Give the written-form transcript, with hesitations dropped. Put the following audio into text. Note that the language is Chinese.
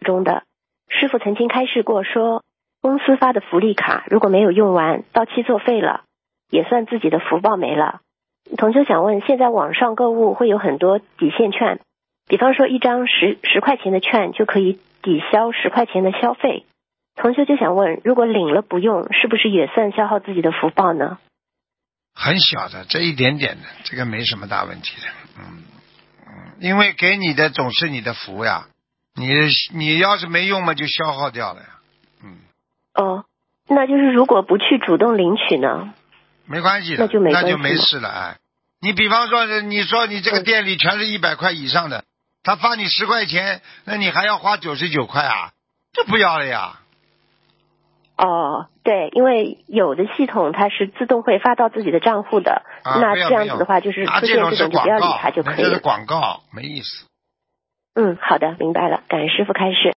中的。师父曾经开示过说，公司发的福利卡如果没有用完，到期作废了，也算自己的福报没了。同修想问，现在网上购物会有很多抵现券，比方说一张十块钱的券就可以抵消10块钱的消费。同修就想问，如果领了不用，是不是也算消耗自己的福报呢？ 很小的，这一点点的，这个没什么大问题的。因为给你的总是你的福呀，你要是没用嘛，就消耗掉了呀。 那就是如果不去主动领取呢？ 没关系的， 那就没事了。哎，你比方说，你说你这个店里全是100块以上的，他发你10块钱，那你还要花99块啊？这不要了呀。 对，因为有的系统它是自动会发到自己的账户的，那这样子的话就是出现这种就不要理它就可以了。 这是广告，没意思。 好的，明白了，感恩师父开示。